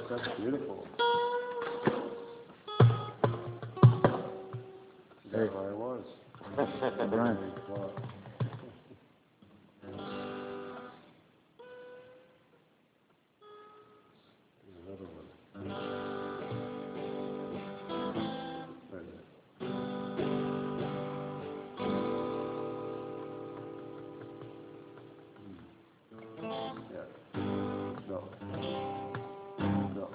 That's beautiful. That's how I was. Right. Wow. Another one. Right there. Yeah. No. No.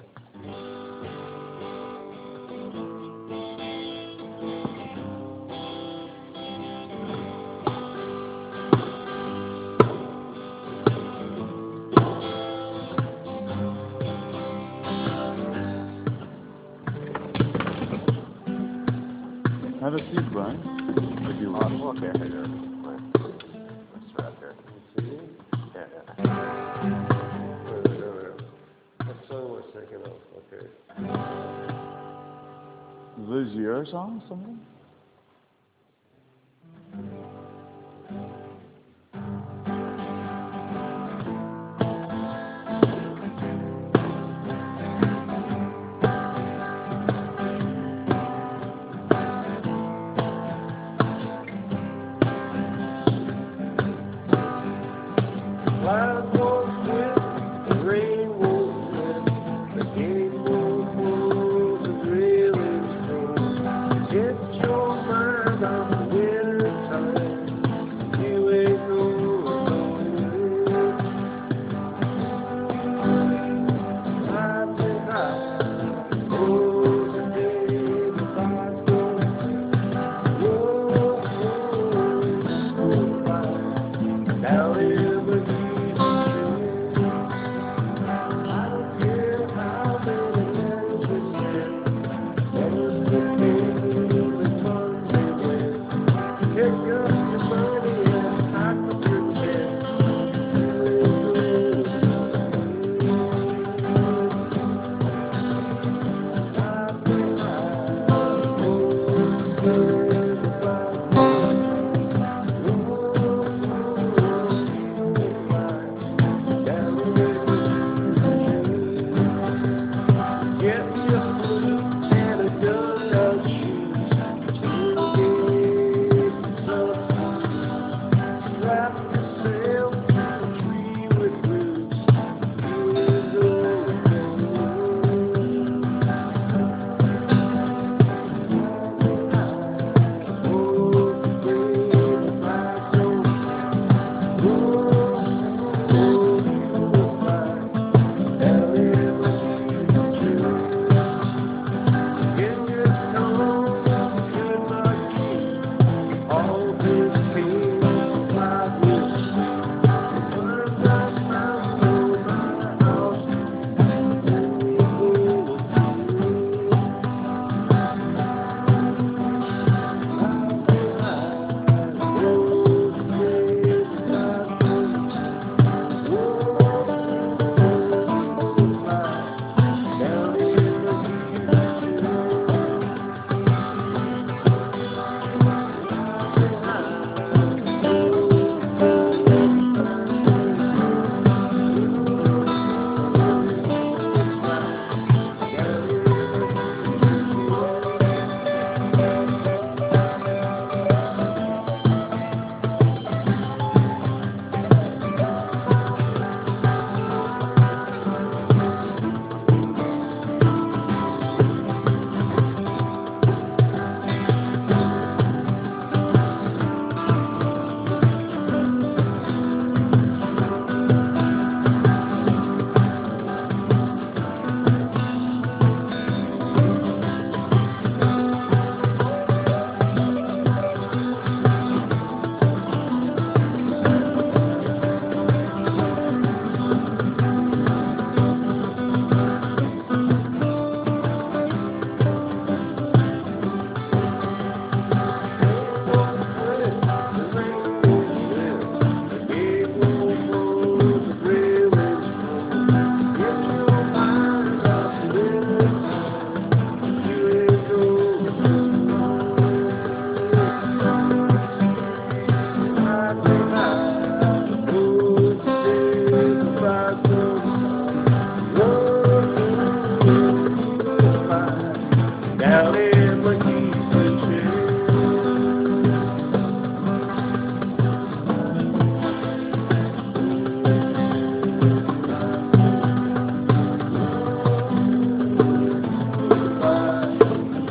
Have a seat, Brian, if you wish. Okay, I hear it. Let's start here. You see? Yeah, yeah. There. What song was taken off? Okay. Is this your song, something? Clouds won't quit, the rain won't quit, the game won't move, the railing's through. Get your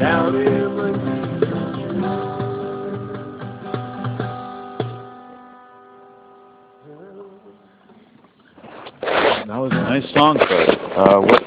down in the That was a nice song, Fred. What